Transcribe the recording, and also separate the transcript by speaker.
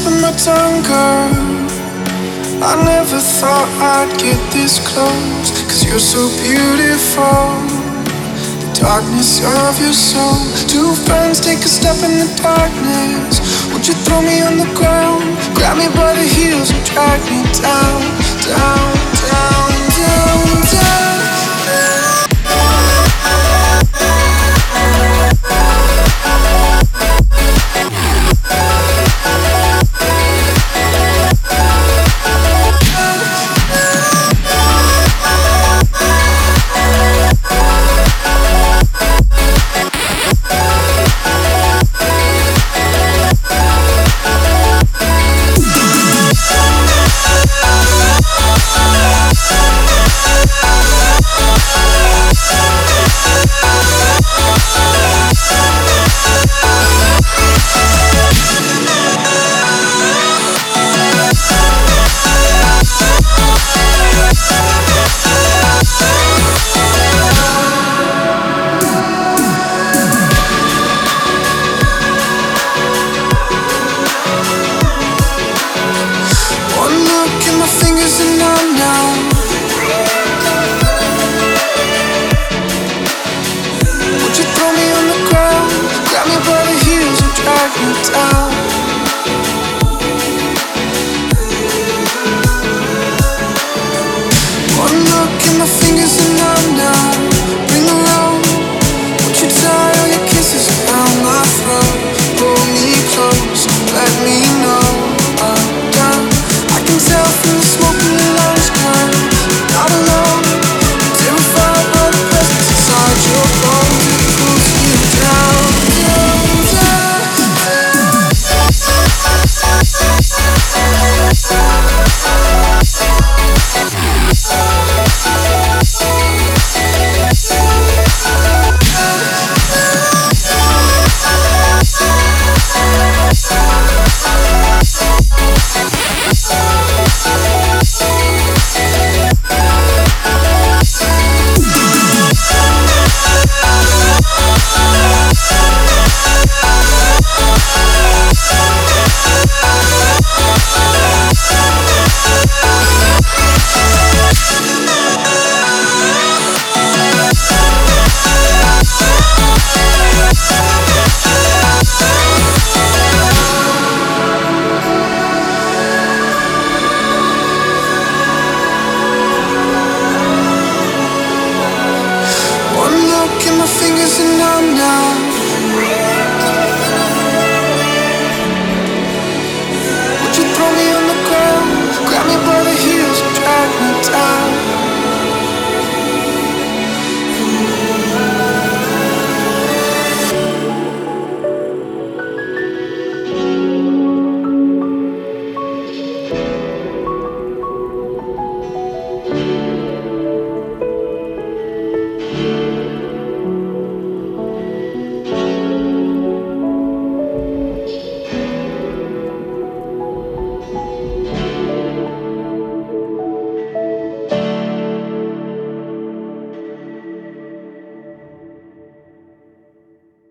Speaker 1: tip of my tongue, girl. I never thought I'd get this close, 'cause you're so beautiful, the darkness of your soul. Two friends take a step in the darkness. Would you throw me on the ground, grab me by the heels and drag me down, down,